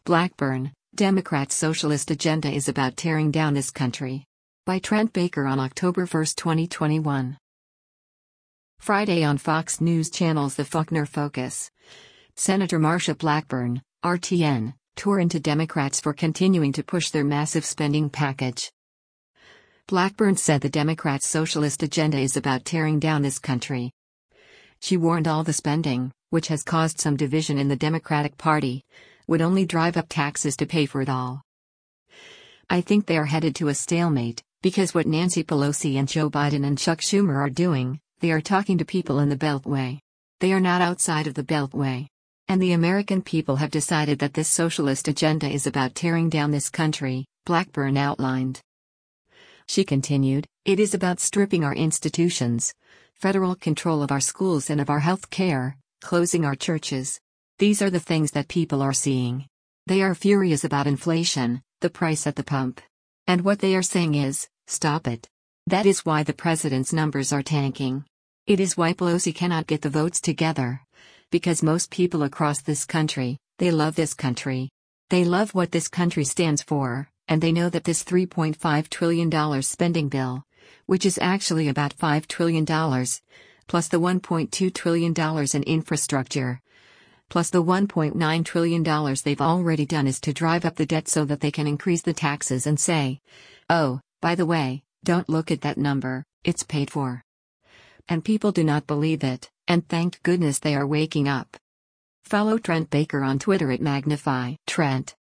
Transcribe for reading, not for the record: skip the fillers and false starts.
Blackburn, Democrats' socialist agenda is about tearing down this country. By Trent Baker on October 1, 2021. Friday on Fox News Channel's The Faulkner Focus. Senator Marsha Blackburn, RTN, tore into Democrats for continuing to push their massive spending package. Blackburn said the Democrats' socialist agenda is about tearing down this country. She warned all the spending, which has caused some division in the Democratic Party, would only drive up taxes to pay for it all. I think they are headed to a stalemate, because what Nancy Pelosi and Joe Biden and Chuck Schumer are doing, they are talking to people in the Beltway. They are not outside of the Beltway. And the American people have decided that this socialist agenda is about tearing down this country, Blackburn outlined. She continued, it is about stripping our institutions, federal control of our schools and of our health care, closing our churches. These are the things that people are seeing. They are furious about inflation, the price at the pump. And what they are saying is, stop it. That is why the president's numbers are tanking. It is why Pelosi cannot get the votes together. Because most people across this country, they love this country. They love what this country stands for, and they know that this $3.5 trillion spending bill, which is actually about $5 trillion, plus the $1.2 trillion in infrastructure, plus the $1.9 trillion they've already done, is to drive up the debt so that they can increase the taxes and say, oh, by the way, don't look at that number, it's paid for. And people do not believe it, and thank goodness they are waking up. Follow Trent Baker on Twitter at Magnify Trent.